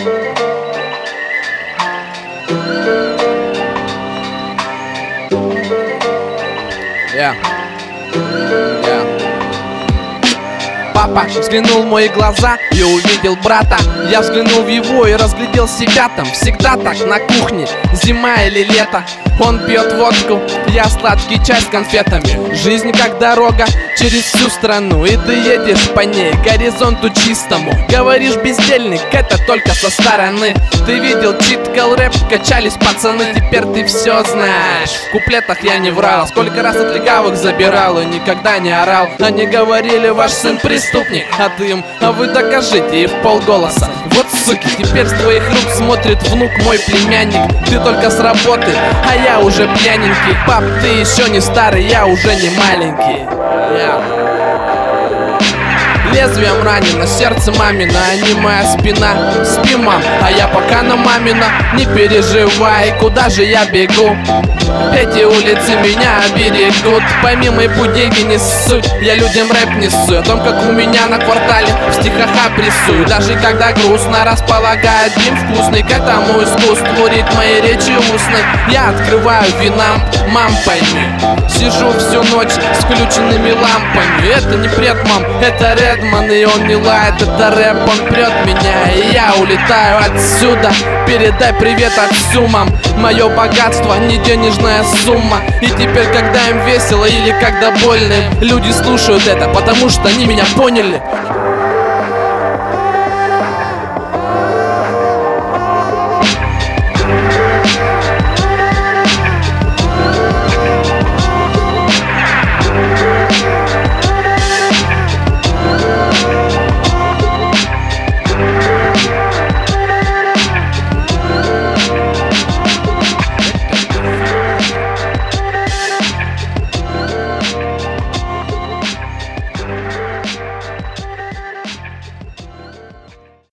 Папа взглянул в мои глаза и увидел брата. Я взглянул в его и разглядел себя там. Всегда так на кухне, зима или лето. Он пьет водку, я сладкий чай с конфетами. Жизнь как дорога через всю страну, и ты едешь по ней к горизонту чистому. Говоришь, бездельник, это только со стороны. Ты видел читкал рэп, качались пацаны. Теперь ты все знаешь, в куплетах я не врал. Сколько раз от легавых забирал и никогда не орал. Они говорили, ваш сын преступник, а ты им, а вы докажите, и в полголоса. Вот суки, теперь с твоих рук смотрит внук мой племянник. Ты только с работы, а я уже пьяненький. Пап, ты еще не старый, я уже не маленький. Лезвием ранено, сердце мамина, а не моя спина. Спи, мам, а я пока на мамина. Не переживай, куда же я бегу? Эти улицы меня берегут. Пойми, мои пудеги не суть, я людям рэп несу. О том, как у меня на квартале в стихах опрессую. Даже когда грустно, располагает дым вкусный к этому искусству ритма и речи устной. Я открываю вина, мам, пойми. Сижу всю ночь с включенными лампами. Это не бред, мам, это Редман, и он не лает, это рэп, он прет меня, и я улетаю отсюда. Передай привет отцу, мам. Мое богатство не денежная сумма. И теперь, когда им весело или когда больно, люди слушают это, потому что они меня поняли.